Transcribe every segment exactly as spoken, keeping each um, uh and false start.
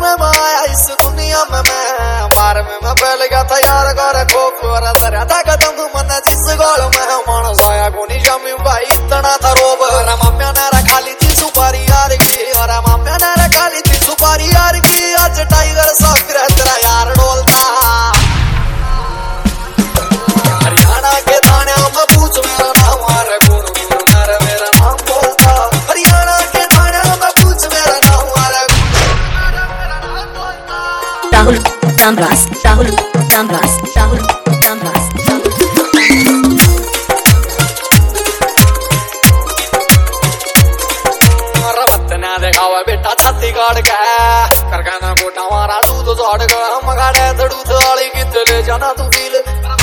में मैं आया इस दुनिया में मैं मार में मैं पहले गया था यार करे खोफ और दरिया था कदम मन जिस गोल में मानस आया कोनी जमी भाई इतना था रोब और मम्मी ने रखा ली थी सुपारी यार की और मम्मी ने रखा ली थी सुपारी यार की आज टाइगर साथ तेरा यार डोलता हरियाणा के थाने में पूछ मेरा नाम अरे गुण गुण मेरा मेरा नाम बोलता हरियाणा के थाने में पूछ मेरा नाम अरे राहुल रामदास राहुल रामदास राहुल रामदास देखावा बेटा छाती गाड़ के करखाना कोटा मारा दूध जोड़ के हम गाड़े दूध वाली गीत ले जाना तू फील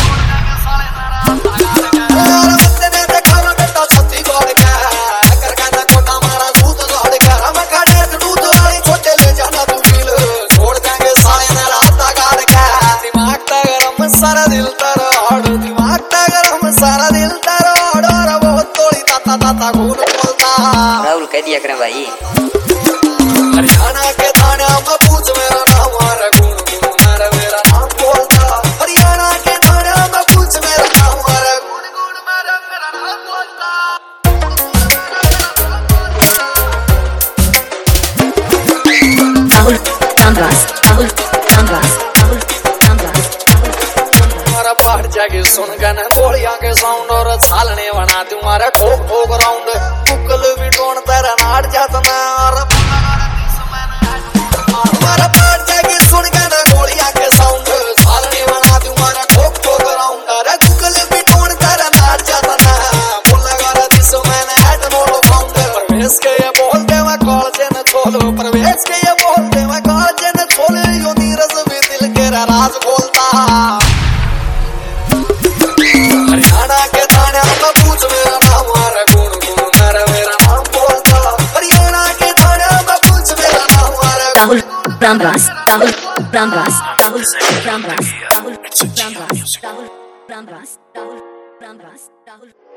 देखावा बेटा छाती गाड़ के करखाना कोटा मारा दूध जोड़ के हम गाड़े दूध वाली छोटे ले जाना तू फील छोड़ देंगे साले ने रात गाड़ के दिमाग ता गरम सारा दिल तरोड़ दिमाग ता गरम सारा दिल तरोड़ और वो तोड़ी ताता ताता खून बोलता राहुल कह दिया करें भाई हरियाणा के थाने में पूछ मेरा नाम अरे गुण गुण मेरा मेरा नाम बोलता हरियाणा के थाने में पूछ मेरा नाम अरे गुण गुण मेरा मेरा नाम बोलता राहुल रामदास राहुल रामदास राहुल रामदास तुम्हारा बाहर जाके सुन गन गोलियां के साउंड और छालने बना तुम्हारा ठोक ठोक राउंड कुकल भी टोन तेरा नाट जाता मैं और हमारा पार जाके सुन के ना गोलियां के साउंड छालने वाला तुम्हारा ठोक ठोक राउंड अरे कुकल भी टोन तेरा नाट जाता ना बोल लगा दिस मैंने हेड नोट फाउंड प्रवेश के ये बोलते मैं कॉल से न छोलो प्रवेश के ये बोलते मैं कॉल से न छोलो यो नीरज भी दिल के राज बोलता हरियाणा के थाने में पूछ मेरा नाम अरे गुण गुण मेरा मेरा नाम बोलता हरियाणा के थाने में पूछ मेरा नाम अरे राहुल रामदास राहुल रामदास राहुल रामदास राहुल रामदास राहुल रामदास राहुल रामदास राहुल